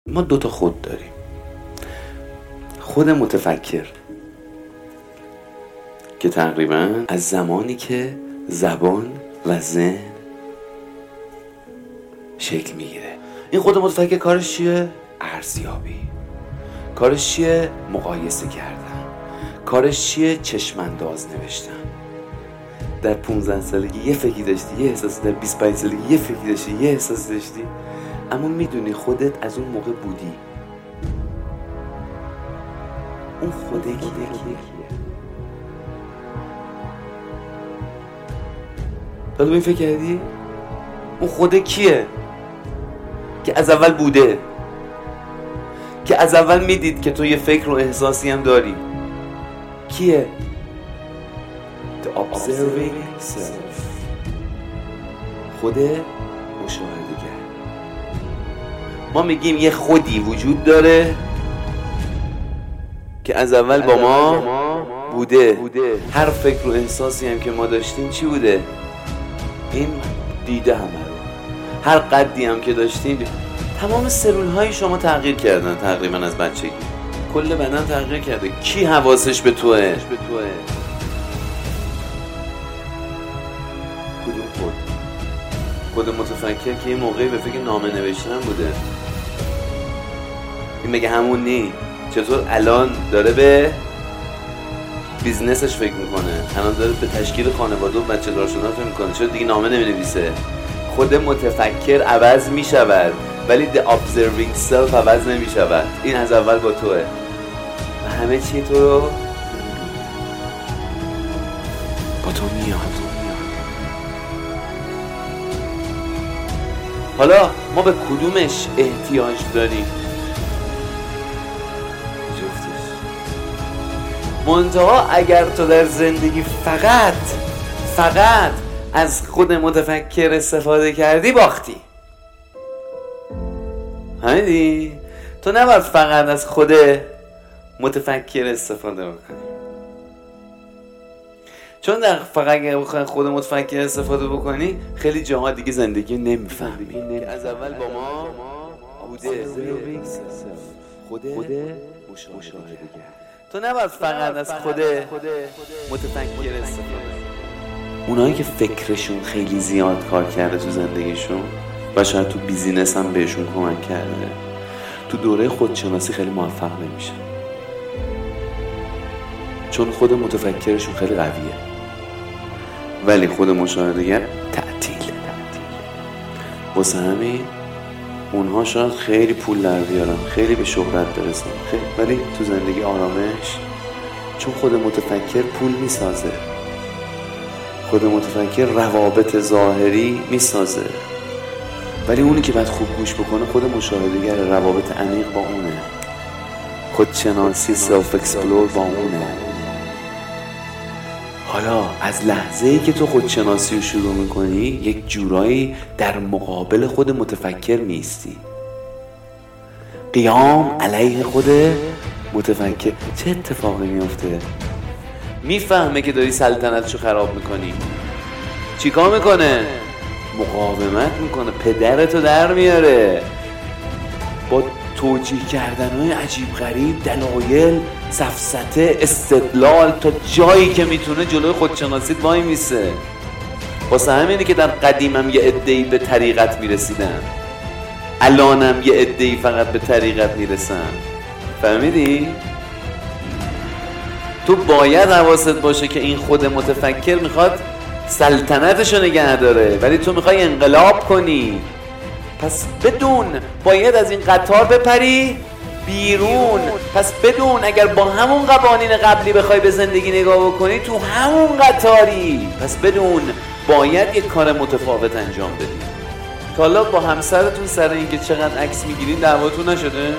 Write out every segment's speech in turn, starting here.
ما دو تا خود داریم. خود متفکر که تقریبا از زمانی که زبان و ذهن شکل میگیره. این خود متفکر کارش چیه؟ ارزیابی. کارش چیه؟ مقایسه کردن. کارش چیه؟ چشمانداز نوشتن. در 15 سالگی یه فکری داشتی، یه احساسی، در 25 سالگی یه فکری داشتی، یه احساسی داشتی، اما میدونی خودت از اون موقع بودی. اون خوده کیه؟ تا این فکر کردی؟ اون خوده کیه؟ که از اول بوده، که از اول میدید که تو یه فکر و احساسی هم داری. کیه؟ The observing self. خود مشاهده‌گر. ما میگیم یه خودی وجود داره که از اول با ما بوده. هر فکر و احساسی هم که ما داشتیم چی بوده؟ این دیده همه رو. هر قدی هم که داشتیم، تمام سلول های شما تغییر کردن تقریبا از بچگی. کل بدن تغییر کرده. کی حواسش به توه؟ کدوم خود؟ خود متفکر که یه موقعی به فکر نامه نوشتن بوده. این مگه همون نی؟ چطور الان داره به بیزنسش فکر میکنه؟ الان داره به تشکیل خانواده و بچه دار شدن فکر میکنه. چرا دیگه نامه نمینویسه؟ خود متفکر عوض میشود ولی the observing self عوض نمیشود. این از اول با توه و همه چی تو رو با تو میاد. حالا ما به کدومش احتیاج داریم؟ جفتش. منتها اگر تو در زندگی فقط از خود متفکر استفاده کردی باختی. همینی؟ تو نباید فقط از خود متفکر استفاده بکنی، چون در فقط اگر خود متفکر استفاده بکنی خیلی جاها دیگه زندگی نمیفهمی که از اول با ما بوده. خود مشاهده‌گر. تو نباید فقط از خود متفکر استفاده کنی. اونایی که فکرشون خیلی زیاد کار کرده تو زندگیشون و شاید تو بیزینس هم بهشون کمک کرده، تو دوره خودشناسی خیلی موفق نمیشه، چون خود متفکرشون خیلی قویه ولی خود مشاهده‌گر تعطیله. واسه همین اونها شاید خیلی پول در بیارن، خیلی به شهرت برسن، ولی تو زندگی آرامش، چون خود متفکر پول میسازه. خود متفکر روابط ظاهری میسازه، ولی اونی که باید خوب گوش بکنه خود مشاهده‌گر. روابط عمیق با اونه، خودشناسی سلف اکسپلور با اونه. حالا از لحظه‌ای که تو خودشناسی رو شروع میکنی یک جورایی در مقابل خود متفکر میستی. قیام علیه خود متفکر. چه اتفاقی میفته؟ میفهمه که داری سلطنتشو خراب میکنی. چیکار میکنه؟ مقاومت میکنه، پدرتو در میاره با توجیه کردنهای عجیب غریب، دلایل، سفسطه، استدلال، تا جایی که میتونه جلوی خودشناسیت وای میسه. واسه همینه که در قدیمم یه عده‌ای به طریقت میرسیدن، الانم یه عده‌ای فقط به طریقت میرسن. فهمیدی؟ تو باید حواست باشه که این خود متفکر میخواد سلطنتشو نگه داره ولی تو میخوای انقلاب کنی. پس بدون باید از این قطار بپری بیرون. پس بدون اگر با همون قوانین قبلی بخوای به زندگی نگاه بکنی تو همون قطاری. پس بدون باید یک کار متفاوت انجام بدی. تا حالا با همسرتون سر اینکه چقدر عکس میگیرین دعواتون نشده؟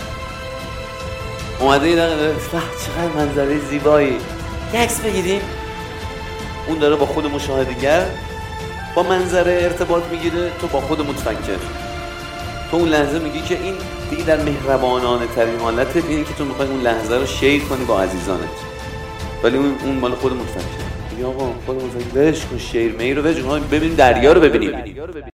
اومده یه دقیقه چقدر منظره زیبایی، یه عکس بگیریم. اون داره با خود مشاهده‌گر با منظره ارتباط میگیره، تو با خود متفکر. تو اون لحظه میگی که این دیگه در مهربانانه ترین حالته، اینه که تو میخوای اون لحظه رو شیر کنی با عزیزانت، ولی اون مال خود متفکر. یا آقا خود متفکر برش کن، شیر می رو ببینیم دریا رو ببینیم.